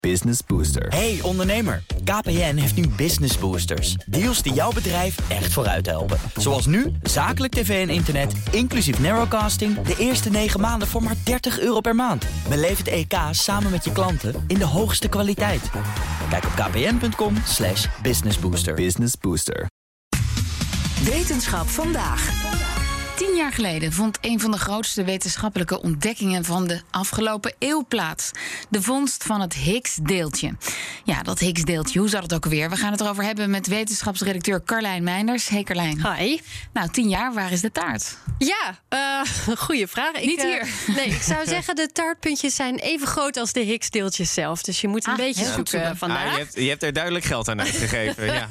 Business Booster. Hey ondernemer, KPN heeft nu Business Boosters. Deals die jouw bedrijf echt vooruit helpen. Zoals nu, zakelijk tv en internet, inclusief narrowcasting... de eerste 9 maanden voor maar €30 per maand. Beleef het EK samen met je klanten in de hoogste kwaliteit. Kijk op kpn.com/businessbooster. Business Booster. Wetenschap vandaag. 10 jaar geleden vond een van de grootste wetenschappelijke ontdekkingen van de afgelopen eeuw plaats. De vondst van het Higgs-deeltje. Ja, dat Higgs-deeltje, hoe zat het ook alweer? We gaan het erover hebben met wetenschapsredacteur Carlijn Meinders. Hey Carlijn. Hi. Nou, 10 jaar, waar is de taart? Ja, goede vraag. Niet hier. Nee, ik zou zeggen de taartpuntjes zijn even groot als de Higgs-deeltjes zelf. Dus je moet een beetje zoeken vandaag. Je hebt er duidelijk geld aan uitgegeven. Ja.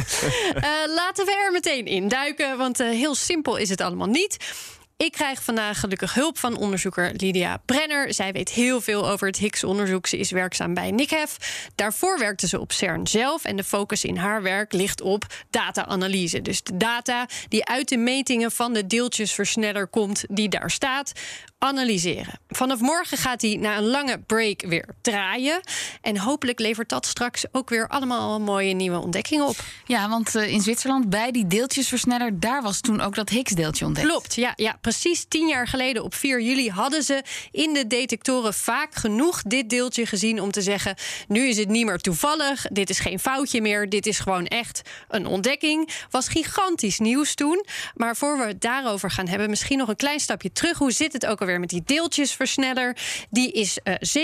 Laten we er meteen induiken, want heel simpel is het allemaal niet. Ik krijg vandaag gelukkig hulp van onderzoeker Lydia Brenner. Zij weet heel veel over het Higgs-onderzoek. Ze is werkzaam bij NICHEF. Daarvoor werkte ze op CERN zelf. En de focus in haar werk ligt op data-analyse. Dus de data die uit de metingen van de deeltjesversneller komt, die daar staat, analyseren. Vanaf morgen gaat hij na een lange break weer draaien. En hopelijk levert dat straks ook weer allemaal mooie nieuwe ontdekkingen op. Ja, want in Zwitserland, bij die deeltjesversneller, daar was toen ook dat Higgs-deeltje ontdekt. Klopt, ja, precies 10 jaar geleden op 4 juli hadden ze in de detectoren vaak genoeg dit deeltje gezien om te zeggen, nu is het niet meer toevallig, dit is geen foutje meer, dit is gewoon echt een ontdekking. Was gigantisch nieuws toen. Maar voor we het daarover gaan hebben, misschien nog een klein stapje terug. Hoe zit het ook alweer met die deeltjesversneller? Die is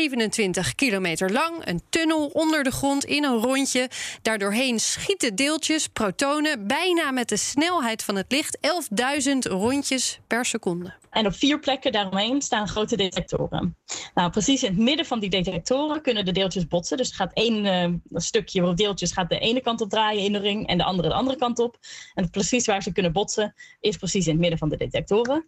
27 kilometer lang, een tunnel onder de grond in een rondje. Daardoorheen schieten deeltjes, protonen, bijna met de snelheid van het licht, 11.000 rondjes per seconde. En op 4 plekken daaromheen staan grote detectoren. Nou, precies in het midden van die detectoren kunnen de deeltjes botsen. Dus er gaat één stukje deeltjes gaat de ene kant op draaien in de ring en de andere kant op. En precies waar ze kunnen botsen is precies in het midden van de detectoren.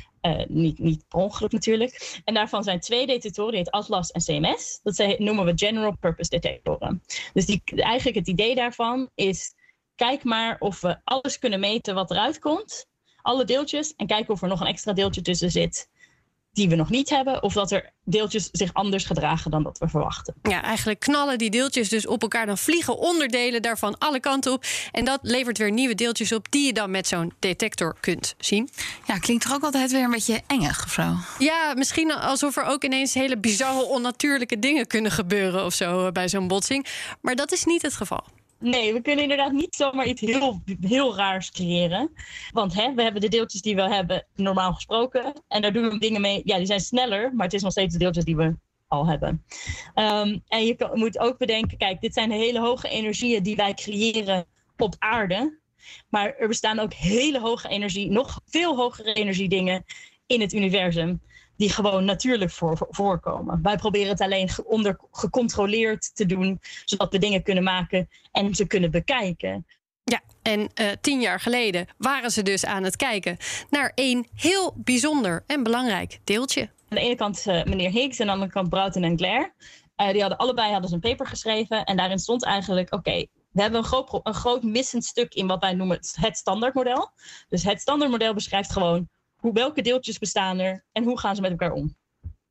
Niet per ongeluk natuurlijk. En daarvan zijn 2 detectoren, die heet Atlas en CMS. Dat noemen we General Purpose detectoren. Dus eigenlijk het idee daarvan is, kijk maar of we alles kunnen meten wat eruit komt. Alle deeltjes. En kijken of er nog een extra deeltje tussen zit die we nog niet hebben. Of dat er deeltjes zich anders gedragen dan dat we verwachten. Ja, eigenlijk knallen die deeltjes dus op elkaar. Dan vliegen onderdelen daarvan alle kanten op. En dat levert weer nieuwe deeltjes op die je dan met zo'n detector kunt zien. Ja, klinkt toch ook altijd weer een beetje engig of zo? Ja, misschien alsof er ook ineens hele bizarre, onnatuurlijke dingen kunnen gebeuren of zo bij zo'n botsing. Maar dat is niet het geval. Nee, we kunnen inderdaad niet zomaar iets heel raars creëren. Want we hebben de deeltjes die we hebben normaal gesproken. En daar doen we dingen mee. Ja, die zijn sneller, maar het is nog steeds de deeltjes die we al hebben. En je moet ook bedenken, kijk, dit zijn hele hoge energieën die wij creëren op aarde. Maar er bestaan ook hele hoge energie, nog veel hogere energiedingen in het universum, die gewoon natuurlijk voorkomen. Wij proberen het alleen gecontroleerd te doen, zodat we dingen kunnen maken en ze kunnen bekijken. Ja, en 10 jaar geleden waren ze dus aan het kijken naar een heel bijzonder en belangrijk deeltje. Aan de ene kant meneer Higgs en aan de andere kant Broughton en Claire. Die hadden allebei een paper geschreven en daarin stond eigenlijk, oké, we hebben een groot missend stuk in wat wij noemen het standaardmodel. Dus het standaardmodel beschrijft gewoon welke deeltjes bestaan er en hoe gaan ze met elkaar om.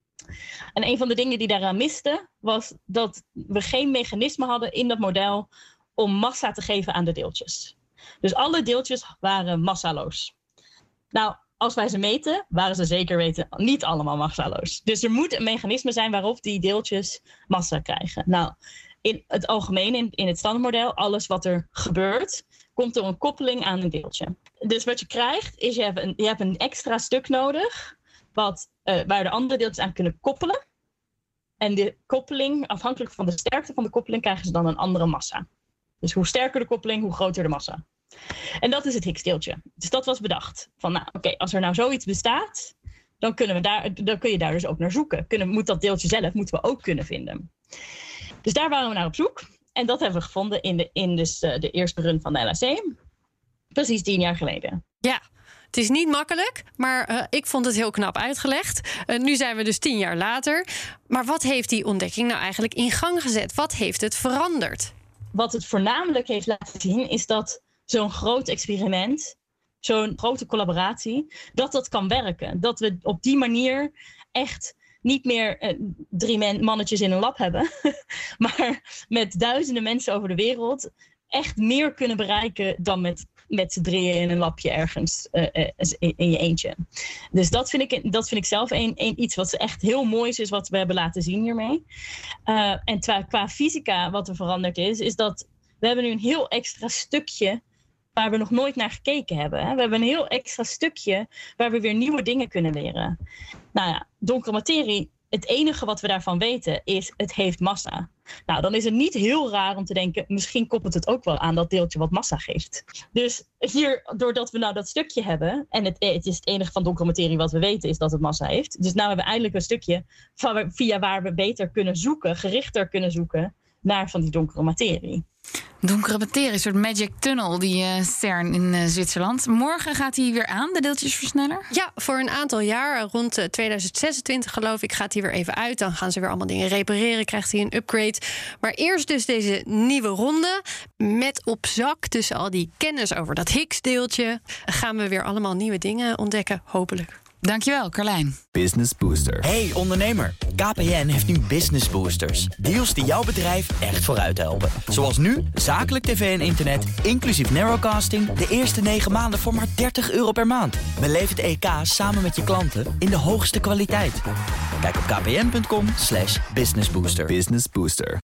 En een van de dingen die daaraan miste was dat we geen mechanisme hadden in dat model om massa te geven aan de deeltjes. Dus alle deeltjes waren massaloos. Nou, als wij ze meten, waren ze zeker weten niet allemaal massaloos. Dus er moet een mechanisme zijn waarop die deeltjes massa krijgen. Nou, in het algemeen, in het standaardmodel, alles wat er gebeurt, komt door een koppeling aan een deeltje. Dus wat je krijgt, is je hebt een extra stuk nodig waar de andere deeltjes aan kunnen koppelen. En de koppeling, afhankelijk van de sterkte van de koppeling, krijgen ze dan een andere massa. Dus hoe sterker de koppeling, hoe groter de massa. En dat is het Higgs-deeltje. Dus dat was bedacht. Van als er nou zoiets bestaat, dan kun je daar dus ook naar zoeken. Moet dat deeltje zelf, moeten we ook kunnen vinden. Dus daar waren we naar op zoek. En dat hebben we gevonden in de eerste run van de LHC. Precies 10 jaar geleden. Ja, het is niet makkelijk, maar ik vond het heel knap uitgelegd. Nu zijn we dus 10 jaar later. Maar wat heeft die ontdekking nou eigenlijk in gang gezet? Wat heeft het veranderd? Wat het voornamelijk heeft laten zien is dat zo'n groot experiment, zo'n grote collaboratie, dat kan werken. Dat we op die manier echt niet meer 3 mannetjes in een lab hebben, maar met duizenden mensen over de wereld echt meer kunnen bereiken dan met z'n drieën in een labje ergens in je eentje. Dus dat vind ik zelf iets wat echt heel moois is wat we hebben laten zien hiermee. En qua fysica wat er veranderd is dat we hebben nu een heel extra stukje waar we nog nooit naar gekeken hebben. Hè? We hebben een heel extra stukje waar we weer nieuwe dingen kunnen leren. Nou ja, donkere materie, het enige wat we daarvan weten is het heeft massa. Nou, dan is het niet heel raar om te denken, misschien koppelt het ook wel aan dat deeltje wat massa geeft. Dus hier, doordat we nou dat stukje hebben, en het is het enige van donkere materie wat we weten is dat het massa heeft. Dus nou hebben we eindelijk een stukje via waar we beter kunnen zoeken, gerichter kunnen zoeken naar van die donkere materie. Donkere materie, een soort magic tunnel, die CERN in Zwitserland. Morgen gaat hij weer aan, de deeltjesversneller? Ja, voor een aantal jaar, rond 2026 geloof ik, gaat hij weer even uit. Dan gaan ze weer allemaal dingen repareren, krijgt hij een upgrade. Maar eerst dus deze nieuwe ronde. Met op zak, tussen al die kennis over dat Higgs-deeltje, gaan we weer allemaal nieuwe dingen ontdekken, hopelijk. Dankjewel, Carlijn. Business Booster. Hey ondernemer, KPN heeft nu Business Boosters. Deals die jouw bedrijf echt vooruit helpen. Zoals nu, zakelijk tv en internet, inclusief narrowcasting, de eerste 9 maanden voor maar €30 per maand. Beleef het EK samen met je klanten in de hoogste kwaliteit. Kijk op kpn.com/businessbooster. Business Booster.